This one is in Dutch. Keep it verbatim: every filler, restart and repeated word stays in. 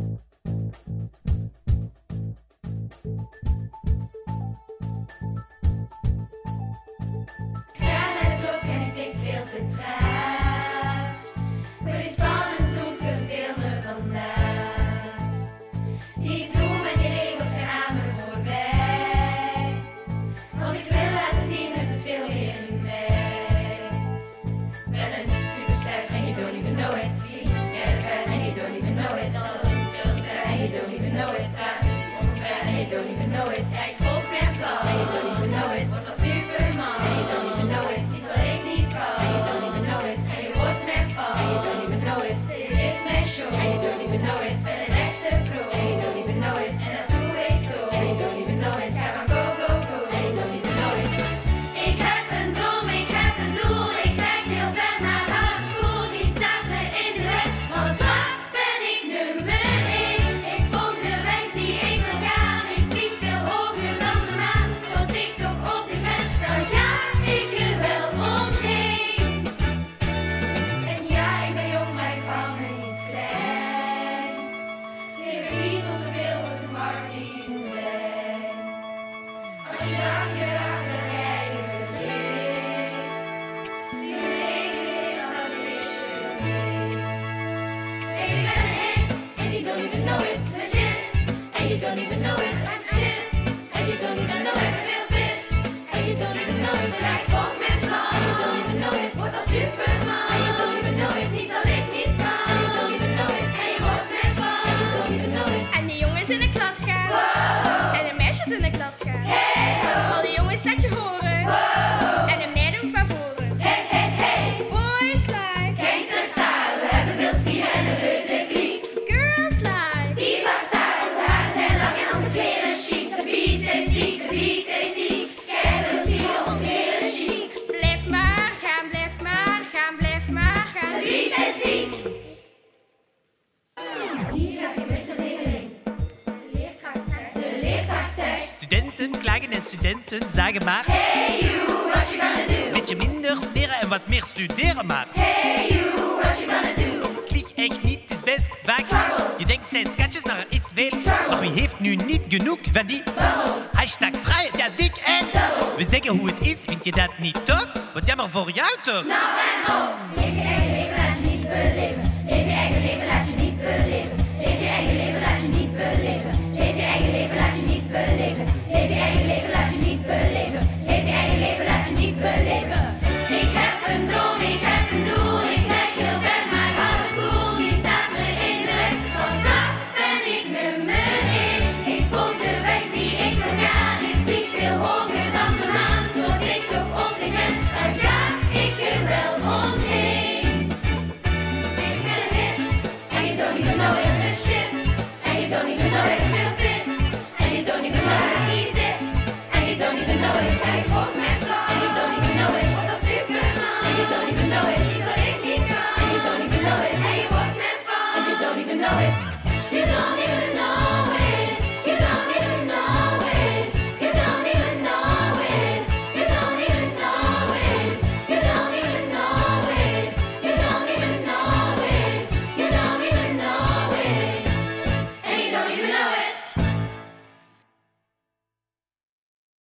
Studenten zagen maar Hey you, what you gonna do? Beetje minder leren en wat meer studeren maar Hey you, what you gonna do? Klieg echt niet, het is best vaak Trouble. Je denkt zijn schatjes, maar er is veel Trouble. Maar wie heeft nu niet genoeg van die Bubble. Hashtag vrijheid, ja dik en Double. We zeggen hoe het is, vind je dat niet tof? Wat jammer voor jou toch? Nou en of, leef je